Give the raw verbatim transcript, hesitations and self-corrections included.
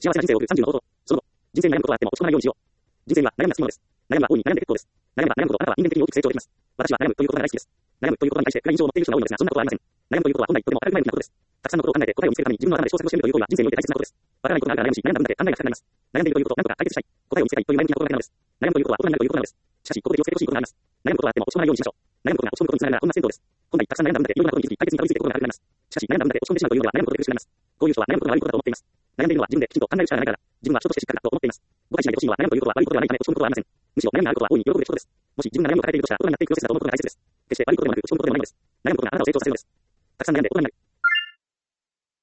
幸せな人生を送るさんじゅうの方法。その後、人生に悩むことはあっても落ち込まないようにしよう。人生には悩みがつきものです。悩みは大いに悩んで結構です。悩めば悩むほどあなたは人間的に大きく成長できます。私は悩むということが大好きです。悩むということに対して暗い印象を持っている人が多いのですが、そんなことはありません。悩むということは本来とても明るく前向きなことです。たくさんのことを考えて答えを見つけるために自分の頭で小説をしてみるという行為は人生において大切なことです。わからないことがあるから悩むし、悩んだ分だけ考えが深くなります。悩んでいるということを何とか解決したい。答えを見つけたいという前向きな心がけなのです。悩むということは大人になるということなのです。しかし、ここで気をつけてほしいことがあります。悩むことはあっても落ち込まないようにしましょう。悩むことが落ち込むことにつながるのはこんな銭湯です。本来たくさん悩んだ分だけいろんなことに気づき解決にたどり着いていくことが楽になります。しかし、悩んだ分だけ落ち込んでしまうというのでは悩むことで苦しくなります。こういう人は悩むことが悪いことだと思っています。悩んでいるのは自分できちんと考える力がないからだ。自分は人としてしっかりだと思っています。誤解しないでほしいのは悩むということは悪いことではないため落ち込むことはありません。むしろ悩みがあることは大いに喜ぶべきことです。もし自分が悩みを抱えているとしたら大人になっていくプロセスだと思うことが大切です。決して悪いことではなく落ち込むことでもないのです。悩むことがあなたを成長させるのです。たくさん悩んで大人になる。